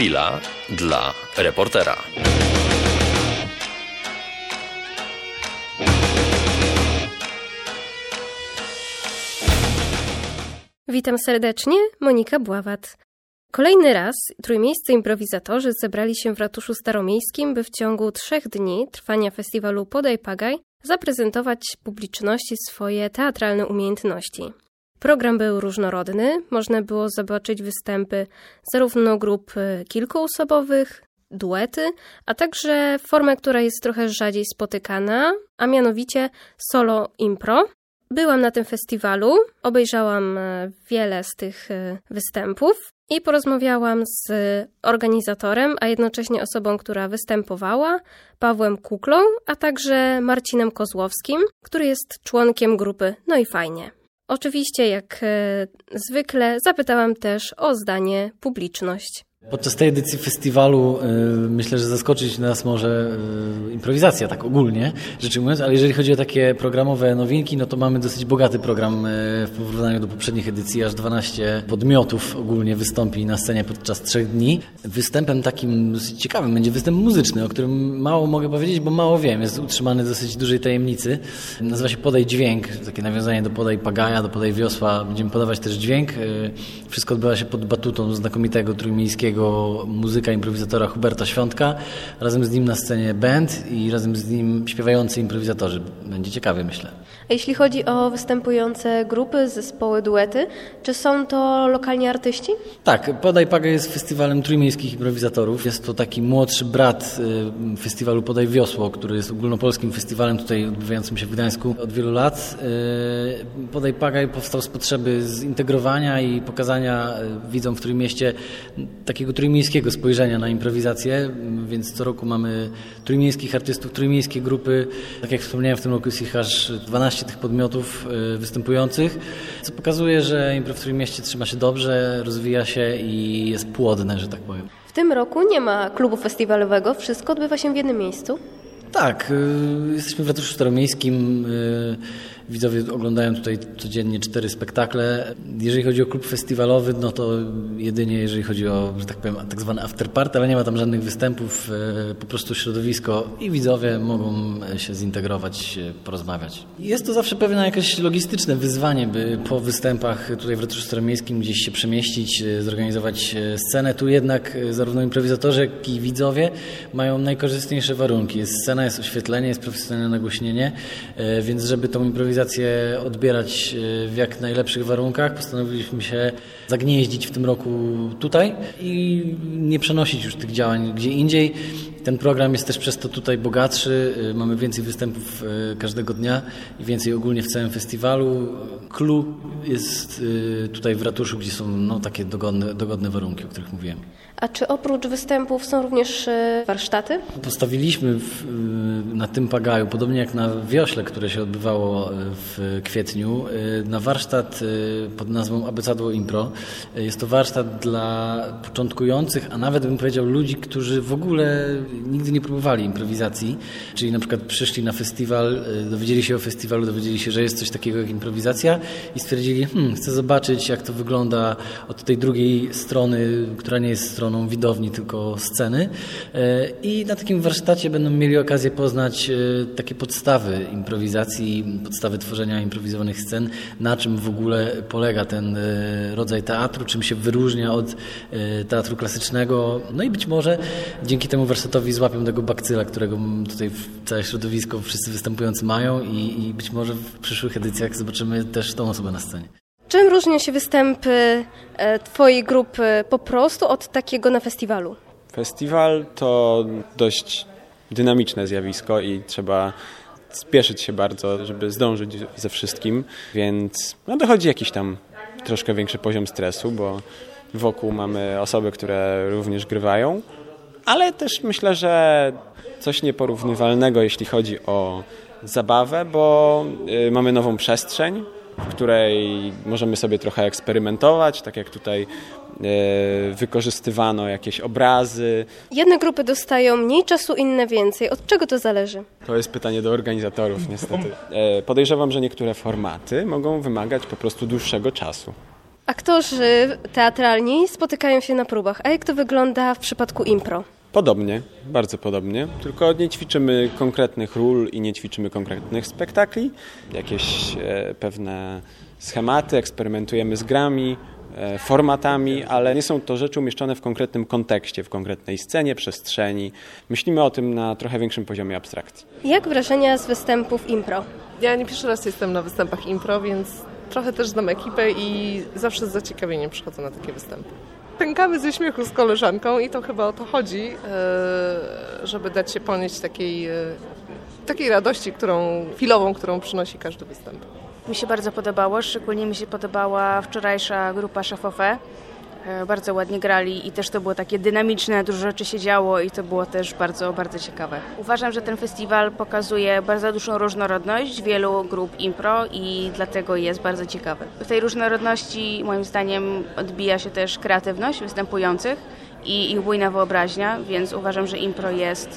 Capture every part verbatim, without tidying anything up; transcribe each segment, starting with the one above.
Chwila dla reportera. Witam serdecznie, Monika Bławat. Kolejny raz trójmiejscy improwizatorzy zebrali się w ratuszu staromiejskim, by w ciągu trzech dni trwania festiwalu Podaj Pagaj zaprezentować publiczności swoje teatralne umiejętności. Program był różnorodny, można było zobaczyć występy zarówno grup kilkuosobowych, duety, a także formę, która jest trochę rzadziej spotykana, a mianowicie solo impro. Byłam na tym festiwalu, obejrzałam wiele z tych występów i porozmawiałam z organizatorem, a jednocześnie osobą, która występowała, Pawłem Kuklą, a także Marcinem Kozłowskim, który jest członkiem grupy No i Fajnie. Oczywiście, jak e, zwykle, zapytałam też o zdanie publiczność. Podczas tej edycji festiwalu y, myślę, że zaskoczyć nas może y, improwizacja, tak ogólnie rzecz ujmując, ale jeżeli chodzi o takie programowe nowinki, no to mamy dosyć bogaty program y, w porównaniu do poprzednich edycji. Aż dwanaście podmiotów ogólnie wystąpi na scenie podczas trzech dni. Występem takim dosyć ciekawym będzie występ muzyczny, o którym mało mogę powiedzieć, bo mało wiem. Jest utrzymany w dosyć dużej tajemnicy. Nazywa się Podaj Dźwięk, takie nawiązanie do Podaj Pagaja, do Podaj Wiosła. Będziemy podawać też dźwięk. Y, wszystko odbywa się pod batutą znakomitego trójmiejskiego muzyka improwizatora Huberta Świątka. Razem z nim na scenie band i razem z nim śpiewający improwizatorzy. Będzie ciekawie, myślę. A jeśli chodzi o występujące grupy, zespoły, duety, czy są to lokalni artyści? Tak, Podaj Pagaj jest festiwalem trójmiejskich improwizatorów. Jest to taki młodszy brat y, festiwalu Podaj Wiosło, który jest ogólnopolskim festiwalem tutaj odbywającym się w Gdańsku od wielu lat. Y, Podaj Pagaj powstał z potrzeby zintegrowania i pokazania y, widzom w Trójmieście takiego trójmiejskiego spojrzenia na improwizację, więc co roku mamy trójmiejskich artystów, trójmiejskie grupy. Tak jak wspomniałem, w tym roku jest ich aż dwanaście tych podmiotów występujących, co pokazuje, że impro w Trójmieście trzyma się dobrze, rozwija się i jest płodne, że tak powiem. W tym roku nie ma klubu festiwalowego, wszystko odbywa się w jednym miejscu? Tak, jesteśmy w ratuszu staromiejskim. Widzowie oglądają tutaj codziennie cztery spektakle. Jeżeli chodzi o klub festiwalowy, no to jedynie jeżeli chodzi o, że tak powiem, tak zwany afterparty, ale nie ma tam żadnych występów, po prostu środowisko i widzowie mogą się zintegrować, porozmawiać. Jest to zawsze pewne jakieś logistyczne wyzwanie, by po występach tutaj w ratuszu staromiejskim gdzieś się przemieścić, zorganizować scenę. Tu jednak zarówno improwizatorzy, jak i widzowie mają najkorzystniejsze warunki. Jest scena, jest oświetlenie, jest profesjonalne nagłośnienie, więc żeby tą improwizację odbierać w jak najlepszych warunkach, postanowiliśmy się zagnieździć w tym roku tutaj i nie przenosić już tych działań gdzie indziej. Ten program jest też przez to tutaj bogatszy, mamy więcej występów każdego dnia i więcej ogólnie w całym festiwalu. Clue jest tutaj w ratuszu, gdzie są no, takie dogodne, dogodne warunki, o których mówiłem. A czy oprócz występów są również warsztaty? Postawiliśmy w, na tym Pagaju, podobnie jak na Wiośle, które się odbywało w kwietniu, na warsztat pod nazwą Abecadło Impro. Jest to warsztat dla początkujących, a nawet bym powiedział ludzi, którzy w ogóle nigdy nie próbowali improwizacji, czyli na przykład przyszli na festiwal, dowiedzieli się o festiwalu, dowiedzieli się, że jest coś takiego jak improwizacja i stwierdzili, hmm, chcę zobaczyć, jak to wygląda od tej drugiej strony, która nie jest stroną widowni, tylko sceny. I na takim warsztacie będą mieli okazję poznać takie podstawy improwizacji, podstawy tworzenia improwizowanych scen, na czym w ogóle polega ten rodzaj teatru, czym się wyróżnia od teatru klasycznego. No i być może dzięki temu warsztatowi złapią tego bakcyla, którego tutaj całe środowisko, wszyscy występujący mają i, i być może w przyszłych edycjach zobaczymy też tą osobę na scenie. Czym różnią się występy Twojej grupy po prostu od takiego na festiwalu? Festiwal to dość dynamiczne zjawisko i trzeba spieszyć się bardzo, żeby zdążyć ze wszystkim, więc no, dochodzi jakiś tam troszkę większy poziom stresu, bo wokół mamy osoby, które również grywają, ale też myślę, że coś nieporównywalnego, jeśli chodzi o zabawę, bo y, mamy nową przestrzeń, w której możemy sobie trochę eksperymentować, tak jak tutaj y, wykorzystywano jakieś obrazy. Jedne grupy dostają mniej czasu, inne więcej. Od czego to zależy? To jest pytanie do organizatorów, niestety. Y, podejrzewam, że niektóre formaty mogą wymagać po prostu dłuższego czasu. A Aktorzy teatralni spotykają się na próbach. A jak to wygląda w przypadku impro? Podobnie, bardzo podobnie, tylko nie ćwiczymy konkretnych ról i nie ćwiczymy konkretnych spektakli. Jakieś e, pewne schematy, eksperymentujemy z grami, e, formatami, ale nie są to rzeczy umieszczone w konkretnym kontekście, w konkretnej scenie, przestrzeni. Myślimy o tym na trochę większym poziomie abstrakcji. Jak wrażenia z występów impro? Ja nie pierwszy raz jestem na występach impro, więc trochę też znam ekipę i zawsze z zaciekawieniem przychodzę na takie występy. Pękamy ze śmiechu z koleżanką i to chyba o to chodzi, żeby dać się ponieść takiej, takiej radości, którą, chwilową, którą przynosi każdy występ. Mi się bardzo podobało, szczególnie mi się podobała wczorajsza grupa Szafowe. Bardzo ładnie grali i też to było takie dynamiczne, dużo rzeczy się działo i to było też bardzo, bardzo ciekawe. Uważam, że ten festiwal pokazuje bardzo dużą różnorodność wielu grup impro i dlatego jest bardzo ciekawy. W tej różnorodności moim zdaniem odbija się też kreatywność występujących i ich bujna wyobraźnia, więc uważam, że impro jest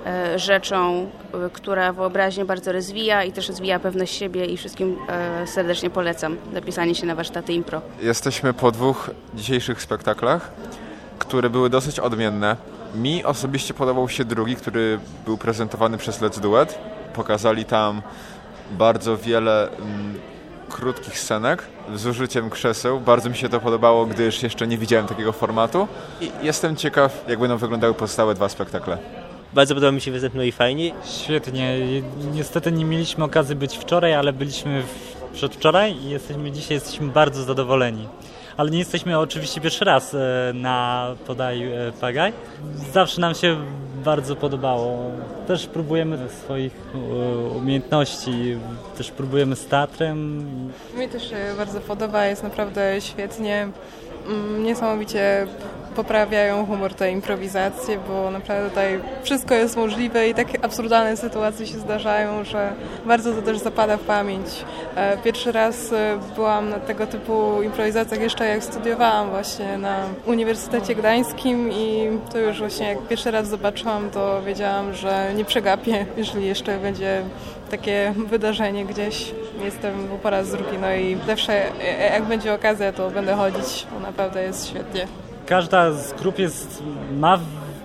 rzeczą, która wyobraźnię bardzo rozwija i też rozwija pewność siebie i wszystkim serdecznie polecam zapisanie się na warsztaty impro. Jesteśmy po dwóch dzisiejszych spektaklach, które były dosyć odmienne. Mi osobiście podobał się drugi, który był prezentowany przez Let's Duet. Pokazali tam bardzo wiele mm, krótkich scenek z użyciem krzeseł. Bardzo mi się to podobało, gdyż jeszcze nie widziałem takiego formatu. I jestem ciekaw, jak będą wyglądały pozostałe dwa spektakle. Bardzo podobał mi się występ, no i fajnie. Świetnie. Niestety nie mieliśmy okazji być wczoraj, ale byliśmy przedwczoraj i jesteśmy dzisiaj jesteśmy bardzo zadowoleni. Ale nie jesteśmy oczywiście pierwszy raz na Podaj Pagaj. Zawsze nam się bardzo podobało. Też próbujemy swoich umiejętności, też próbujemy z teatrem. Mi też się bardzo podoba, jest naprawdę świetnie. Niesamowicie poprawiają humor te improwizacje, bo naprawdę tutaj wszystko jest możliwe i takie absurdalne sytuacje się zdarzają, że bardzo to też zapada w pamięć. Pierwszy raz byłam na tego typu improwizacjach jeszcze jak studiowałam właśnie na Uniwersytecie Gdańskim i to już właśnie jak pierwszy raz zobaczyłam, to wiedziałam, że nie przegapię, jeżeli jeszcze będzie takie wydarzenie gdzieś. Jestem po raz drugi, no i zawsze jak będzie okazja, to będę chodzić, bo naprawdę jest świetnie. Każda z grup jest, ma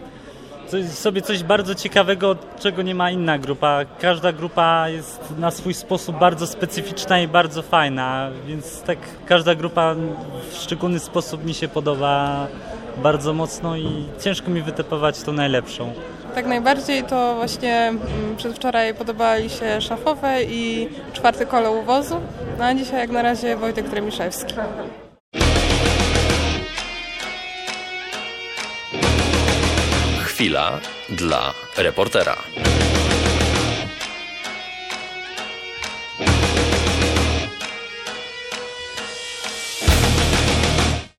w sobie coś bardzo ciekawego, czego nie ma inna grupa. Każda grupa jest na swój sposób bardzo specyficzna i bardzo fajna, więc tak każda grupa w szczególny sposób mi się podoba bardzo mocno i ciężko mi wytypować tą najlepszą. Tak najbardziej to właśnie przedwczoraj podobali się Szafowe i czwarte kolo uwozu, no a dzisiaj jak na razie Wojtek Tremiszewski. Chwila dla reportera.